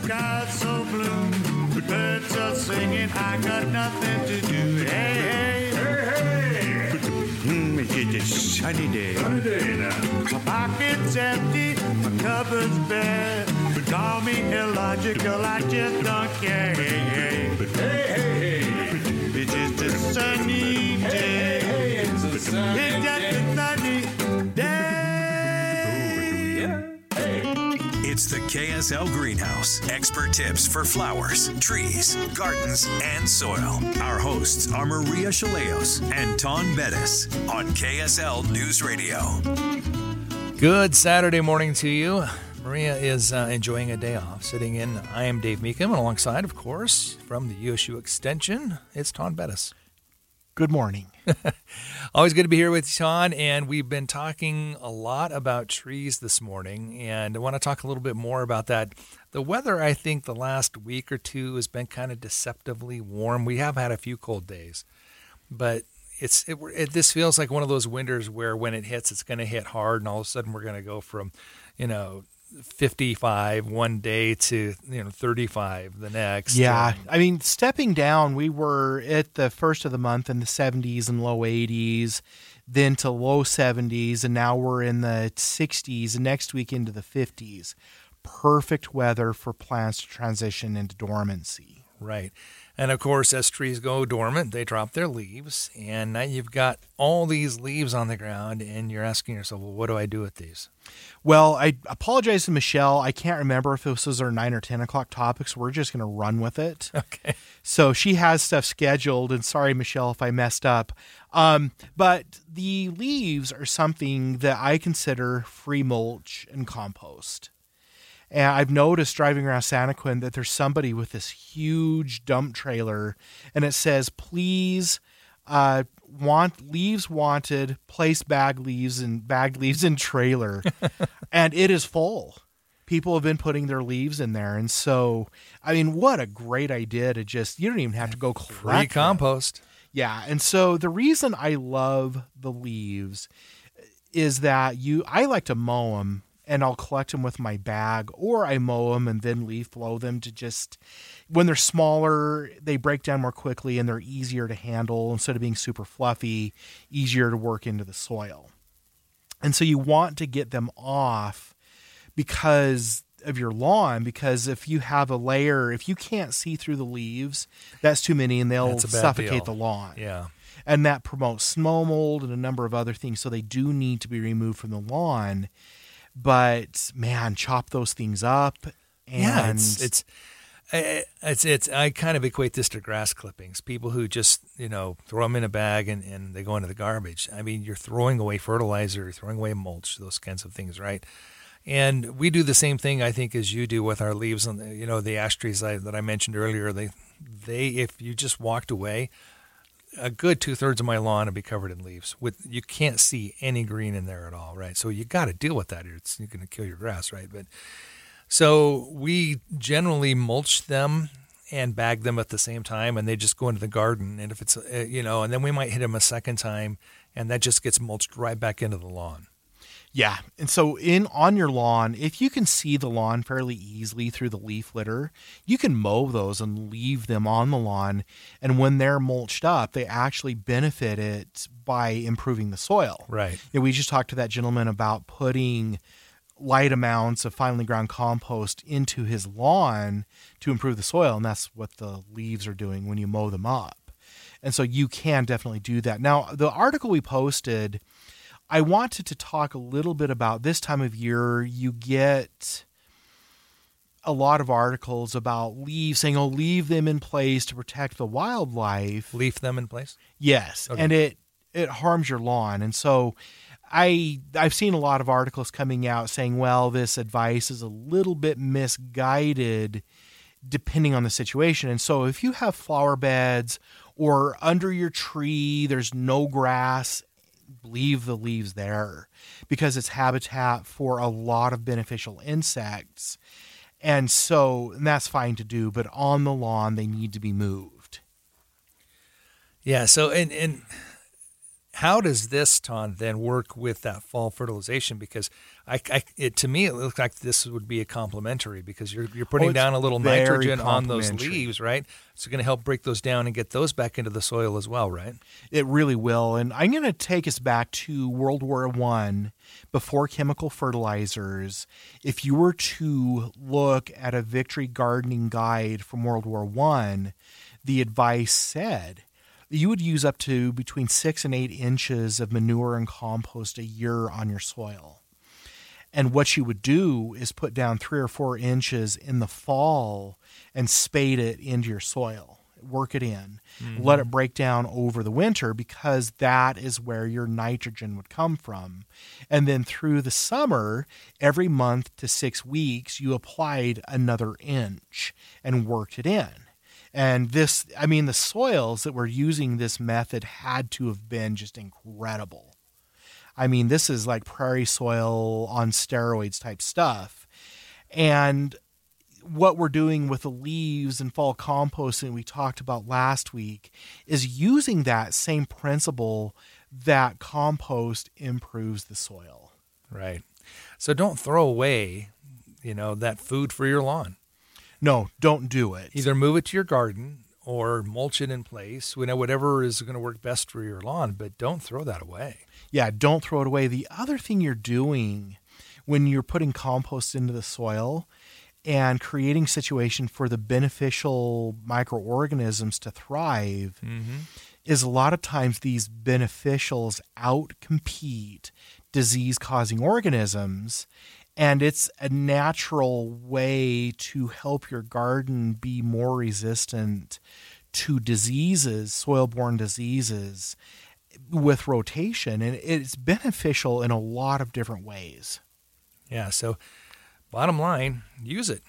sky's so blue, the birds are singing, I got nothing to do. Hey, hey, hey, hey. It's a sunny day. Sunny day now. My pocket's empty, my cupboard's bare. Call me illogical, I just don't care. Hey, hey, hey, hey, hey. It's just a sunny day. Hey, hey, hey. It's a sunny day. It's just a sunny day. It's the KSL Greenhouse. Expert tips for flowers, trees, gardens, and soil. Our hosts are Maria Chaleos and Ton Bettis on KSL News Radio. Good Saturday morning to you. Maria is enjoying a day off, sitting in. I am Dave Meekum, and alongside, of course, from the USU Extension, it's Ton Bettis. Good morning. Always good to be here with you, Ton, and we've been talking a lot about trees this morning, and I want to talk a little bit more about that. The weather, I think, the last week or two has been kind of deceptively warm. We have had a few cold days, but this feels like one of those winters where when it hits, it's going to hit hard, and all of a sudden we're going to go from, 55 one day to 35 the next. Yeah, I mean, stepping down, we were at the first of the month in the 70s and low 80s, then to low 70s, and now we're in the 60s, and next week into the 50s. Perfect weather for plants to transition into dormancy. Right. And of course, as trees go dormant, they drop their leaves, and now you've got all these leaves on the ground, and you're asking yourself, well, what do I do with these? Well, I apologize to Michelle. I can't remember if this was our 9 or 10 o'clock topic, so we're just going to run with it. Okay. So she has stuff scheduled, and sorry, Michelle, if I messed up. But the leaves are something that I consider free mulch and compost. And I've noticed driving around Santaquin that there's somebody with this huge dump trailer, and it says, please, leaves wanted, place bagged leaves in trailer. And it is full. People have been putting their leaves in there. And so, I mean, what a great idea to you don't even have to go collect free compost. Yeah. And so the reason I love the leaves is that I like to mow them, and I'll collect them with my bag, or I mow them and then leaf blow them to when they're smaller, they break down more quickly and they're easier to handle instead of being super fluffy, easier to work into the soil. And so you want to get them off because of your lawn, because if you have a layer, if you can't see through the leaves, that's too many and they'll suffocate the lawn. Yeah. And that promotes snow mold and a number of other things. So they do need to be removed from the lawn. But man, chop those things up. And it's I kind of equate this to grass clippings. People who just, throw them in a bag and they go into the garbage. I mean, you're throwing away fertilizer, you're throwing away mulch, those kinds of things, right? And we do the same thing, I think, as you do with our leaves on the ash trees that I mentioned earlier. They if you just walked away, a good 2/3 of my lawn would be covered in leaves. You can't see any green in there at all, right? So you got to deal with that. You're going to kill your grass, right? But so we generally mulch them and bag them at the same time, and they just go into the garden. And if it's and then we might hit them a second time, and that just gets mulched right back into the lawn. Yeah. And so on your lawn, if you can see the lawn fairly easily through the leaf litter, you can mow those and leave them on the lawn. And when they're mulched up, they actually benefit it by improving the soil. Right. And we just talked to that gentleman about putting light amounts of finely ground compost into his lawn to improve the soil. And that's what the leaves are doing when you mow them up. And so you can definitely do that. Now, the article we posted, I wanted to talk a little bit about this time of year. You get a lot of articles about leaves saying, leave them in place to protect the wildlife. Leaf them in place? Yes. Okay. And it harms your lawn. And so I've seen a lot of articles coming out saying, well, this advice is a little bit misguided depending on the situation. And so if you have flower beds or under your tree, there's no grass, leave the leaves there because it's habitat for a lot of beneficial insects. And that's fine to do, but on the lawn, they need to be moved. Yeah. So, and how does this, Ton, then work with that fall fertilization? Because to me, it looks like this would be a complementary, because you're putting down a little nitrogen on those leaves, right? It's going to help break those down and get those back into the soil as well, right? It really will. And I'm going to take us back to World War I, before chemical fertilizers. If you were to look at a Victory Gardening Guide from World War I, the advice said you would use up to between 6 and 8 inches of manure and compost a year on your soil. And what you would do is put down 3 or 4 inches in the fall and spade it into your soil. Work it in. Mm-hmm. Let it break down over the winter, because that is where your nitrogen would come from. And then through the summer, every month to 6 weeks, you applied another inch and worked it in. And this, I mean, the soils that were using this method had to have been just incredible. I mean, this is like prairie soil on steroids type stuff. And what we're doing with the leaves and fall composting we talked about last week is using that same principle that compost improves the soil. Right. So don't throw away, that food for your lawn. No, don't do it. Either move it to your garden or mulch it in place, whatever is going to work best for your lawn, but don't throw that away. Yeah, don't throw it away. The other thing you're doing when you're putting compost into the soil and creating situation for the beneficial microorganisms to thrive is a lot of times these beneficials outcompete disease-causing organisms. And it's a natural way to help your garden be more resistant to diseases, soil-borne diseases, with rotation. And it's beneficial in a lot of different ways. Yeah, so bottom line, use it.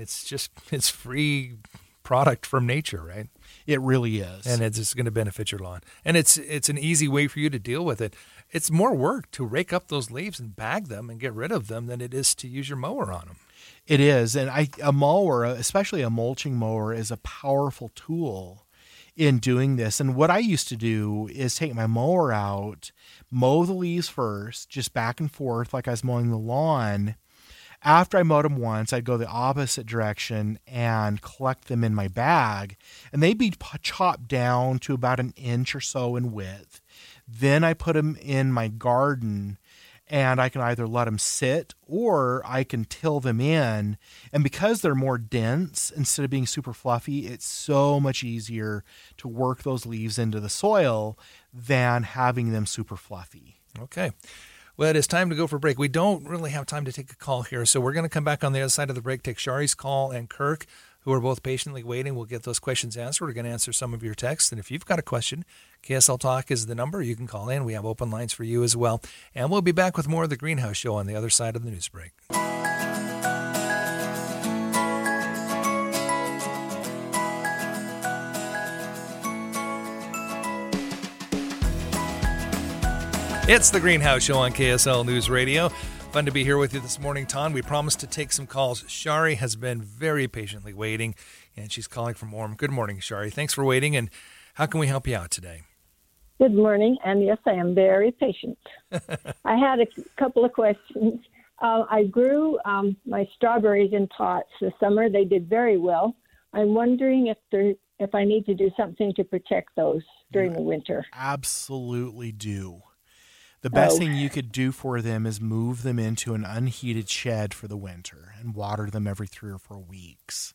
It's free product from nature, right? It really is. And it's going to benefit your lawn. And it's an easy way for you to deal with it. It's more work to rake up those leaves and bag them and get rid of them than it is to use your mower on them. It is. And a mower, especially a mulching mower, is a powerful tool in doing this. And what I used to do is take my mower out, mow the leaves first, just back and forth like I was mowing the lawn. After I mowed them once, I'd go the opposite direction and collect them in my bag, and they'd be chopped down to about an inch or so in width. Then I put them in my garden, and I can either let them sit or I can till them in. And because they're more dense, instead of being super fluffy, it's so much easier to work those leaves into the soil than having them super fluffy. Okay. Well, it is time to go for break. We don't really have time to take a call here, so we're going to come back on the other side of the break, take Shari's call and Kirk, who are both patiently waiting. We'll get those questions answered. We're going to answer some of your texts. And if you've got a question, KSL Talk is the number. You can call in. We have open lines for you as well. And we'll be back with more of the Greenhouse Show on the other side of the news break. It's the Greenhouse Show on KSL News Radio. Fun to be here with you this morning, Ton. We promised to take some calls. Shari has been very patiently waiting, and she's calling from Orem. Good morning, Shari. Thanks for waiting, and how can we help you out today? Good morning, and yes, I am very patient. I had a couple of questions. I grew my strawberries in pots this summer. They did very well. I'm wondering if I need to do something to protect those during the winter. Absolutely do. The best thing you could do for them is move them into an unheated shed for the winter and water them every 3 or 4 weeks.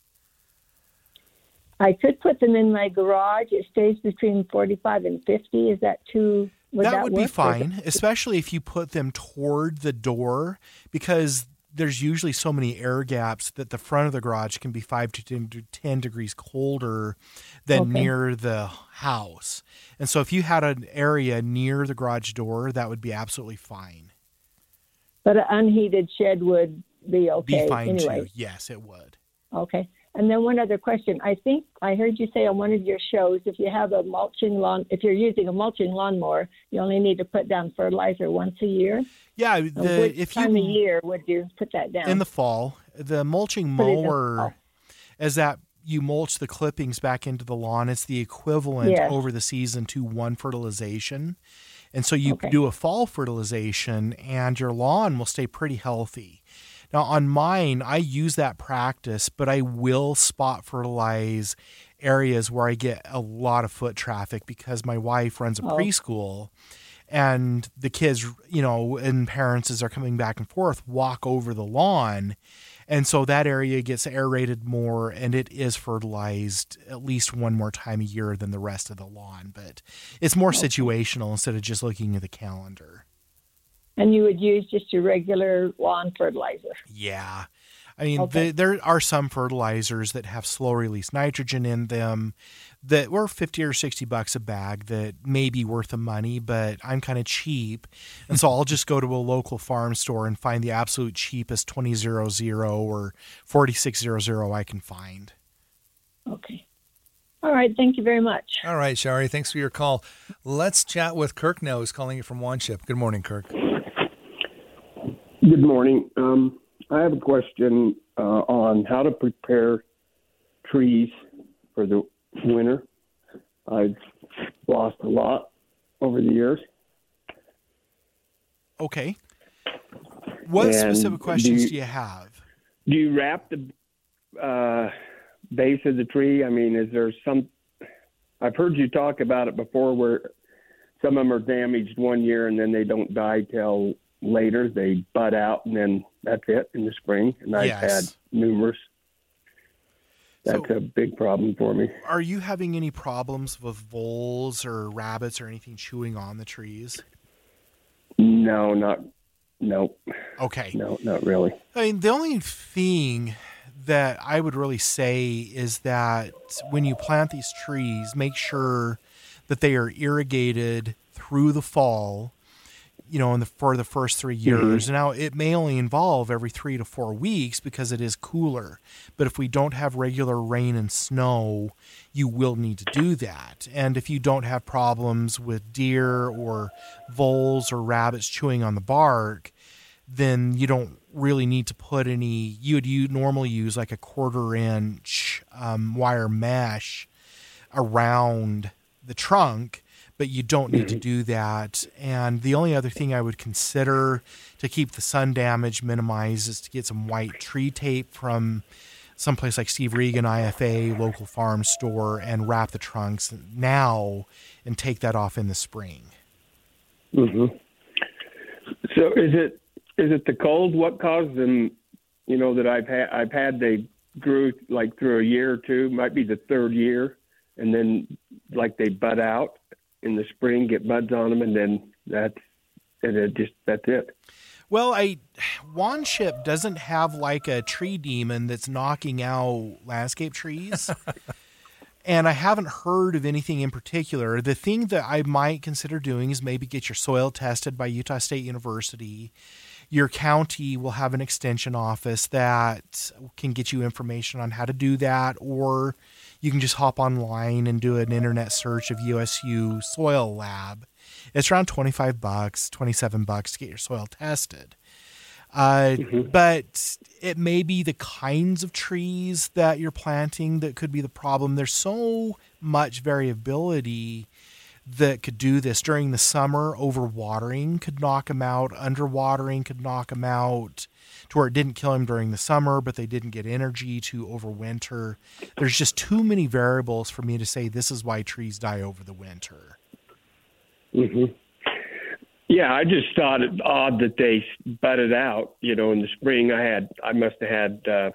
I could put them in my garage. It stays between 45 and 50. Is that too? That would be fine, especially if you put them toward the door, because there's usually so many air gaps that the front of the garage can be 5 to 10 degrees colder than near the house. And so if you had an area near the garage door, that would be absolutely fine. But an unheated shed would be okay. Be fine anyway. Too. Yes, it would. Okay. And then one other question. I think I heard you say on one of your shows, if you're using a mulching lawnmower, you only need to put down fertilizer once a year. Yeah. Which time of year would you put that down? In the fall. The mulching mower, as that you mulch the clippings back into the lawn, it's the equivalent over the season to one fertilization. And so you Okay. do a fall fertilization and your lawn will stay pretty healthy. Now on mine, I use that practice, but I will spot fertilize areas where I get a lot of foot traffic because my wife runs a preschool and the kids, and parents as they're coming back and forth walk over the lawn. And so that area gets aerated more and it is fertilized at least one more time a year than the rest of the lawn. But it's more situational instead of just looking at the calendar. And you would use just your regular lawn fertilizer. Yeah. I mean, there are some fertilizers that have slow release nitrogen in them that were $50 or $60 a bag that may be worth the money, but I'm kind of cheap. And so I'll just go to a local farm store and find the absolute cheapest 2000 or 4600 I can find. Okay. All right. Thank you very much. All right, Shari, thanks for your call. Let's chat with Kirk now, who's calling you from Wanship. Good morning, Kirk. Good morning. I have a question on how to prepare trees for the winter. I've lost a lot over the years. Okay. What specific questions do you have? Do you wrap the base of the tree? I mean, is there some... I've heard you talk about it before where some of them are damaged one year and then they don't die till later. They bud out and then that's it in the spring. And I've had numerous. That's a big problem for me. Are you having any problems with voles or rabbits or anything chewing on the trees? No. Okay. No, not really. I mean, the only thing that I would really say is that when you plant these trees, make sure that they are irrigated through the fall, for the first 3 years. Mm-hmm. Now, it may only involve every 3 to 4 weeks because it is cooler. But if we don't have regular rain and snow, you will need to do that. And if you don't have problems with deer or voles or rabbits chewing on the bark, then you don't really need to put any. You normally use like a 1/4 inch wire mesh around the trunk, but you don't need to do that. And the only other thing I would consider to keep the sun damage minimized is to get some white tree tape from someplace like Steve Regan IFA, local farm store, and wrap the trunks now and take that off in the spring. Mm-hmm. So is it the cold? What caused them, that I've had, they grew like through a year or two, might be the 3rd year, and then like they bud out in the spring, get buds on them, and then that's it. Well, Wanship doesn't have like a tree demon that's knocking out landscape trees. And I haven't heard of anything in particular. The thing that I might consider doing is maybe get your soil tested by Utah State University. Your county will have an extension office that can get you information on how to do that, or you can just hop online and do an internet search of USU Soil Lab. It's around $25, $27 to get your soil tested. But it may be the kinds of trees that you're planting that could be the problem. There's so much variability that could do this. During the summer, overwatering could knock them out. Underwatering could knock them out to where it didn't kill them during the summer, but they didn't get energy to overwinter. There's just too many variables for me to say this is why trees die over the winter. Mm-hmm. Yeah, I just thought it odd that they budded out, in the spring. I must have had,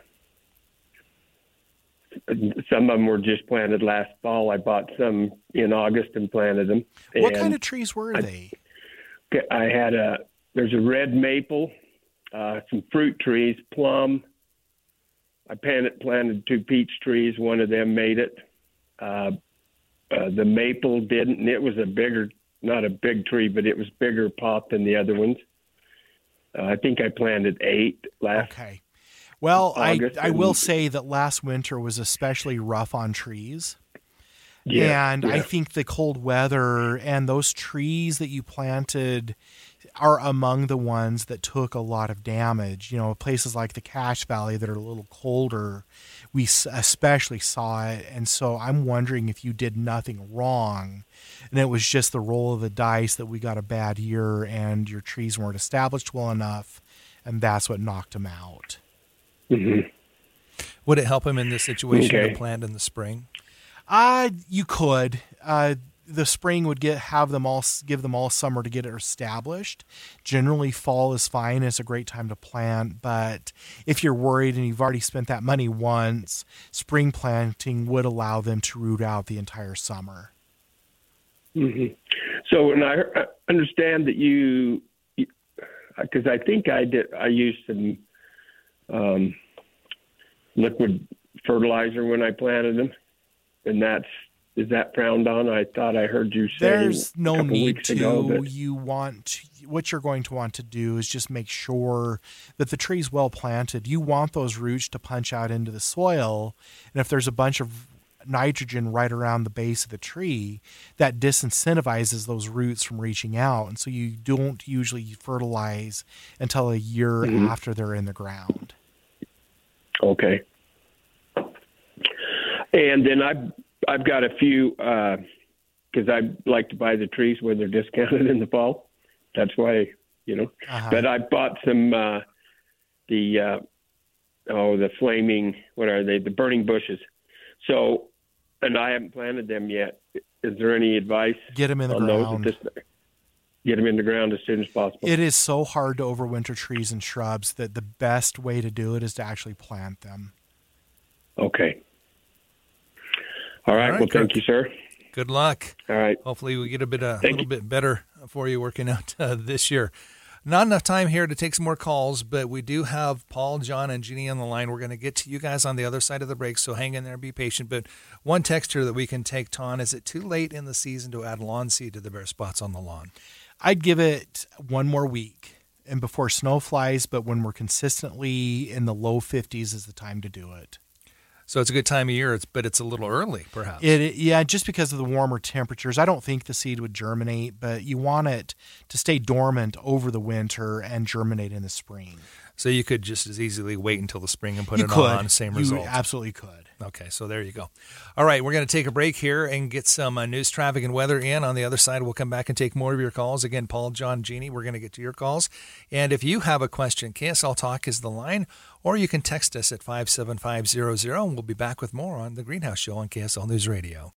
some of them were just planted last fall. I bought some in August and planted them. What kind of trees were they? I had there's a red maple, some fruit trees, plum. I planted 2 peach trees. One of them made it. The maple didn't, and it was not a big tree, but it was bigger pop than the other ones. I think I planted 8 last. Okay. Well, August, I will say that last winter was especially rough on trees. Yeah, and I think the cold weather and those trees that you planted, are among the ones that took a lot of damage. You know, places like the Cache Valley that are a little colder, we especially saw it. And so I'm wondering if you did nothing wrong and it was just the roll of the dice that we got a bad year and your trees weren't established well enough, and that's what knocked them out. Mm-hmm. Would it help him in this situation to plant in the spring? You could. The spring would give them all summer to get it established. Generally, fall is fine. It's a great time to plant. But if you're worried and you've already spent that money once, spring planting would allow them to root out the entire summer. Mm-hmm. So, and I understand that you, because I think I used some liquid fertilizer when I planted them, and is that frowned on? I thought I heard you say there's no need to. That What you're going to want to do is just make sure that the tree's well planted. You want those roots to punch out into the soil, and if there's a bunch of nitrogen right around the base of the tree, that disincentivizes those roots from reaching out, and so you don't usually fertilize until a year after they're in the ground. Okay. And then I've got a few, because I like to buy the trees when they're discounted in the fall. That's why, But I bought some, the flaming, what are they? The burning bushes. So, and I haven't planted them yet. Is there any advice? Get them in the ground. Get them in the ground as soon as possible. It is so hard to overwinter trees and shrubs that the best way to do it is to actually plant them. Okay. All right. Well, thank you, sir. Good luck. All right. Hopefully we get a little bit better for you working out this year. Not enough time here to take some more calls, but we do have Paul, John, and Jeannie on the line. We're going to get to you guys on the other side of the break, so hang in there and be patient. But one text here that we can take, Ton, is it too late in the season to add lawn seed to the bare spots on the lawn? I'd give it one more week and before snow flies, but when we're consistently in the low 50s is the time to do it. So it's a good time of year, but it's a little early, perhaps. Yeah, just because of the warmer temperatures. I don't think the seed would germinate, but you want it to stay dormant over the winter and germinate in the spring. So you could just as easily wait until the spring and put it on, same result. You absolutely could. Okay, so there you go. All right, we're going to take a break here and get some news, traffic, and weather in. On the other side, we'll come back and take more of your calls. Again, Paul, John, Jeannie, we're going to get to your calls. And if you have a question, KSL Talk is the line, or you can text us at 57500, and we'll be back with more on The Greenhouse Show on KSL News Radio.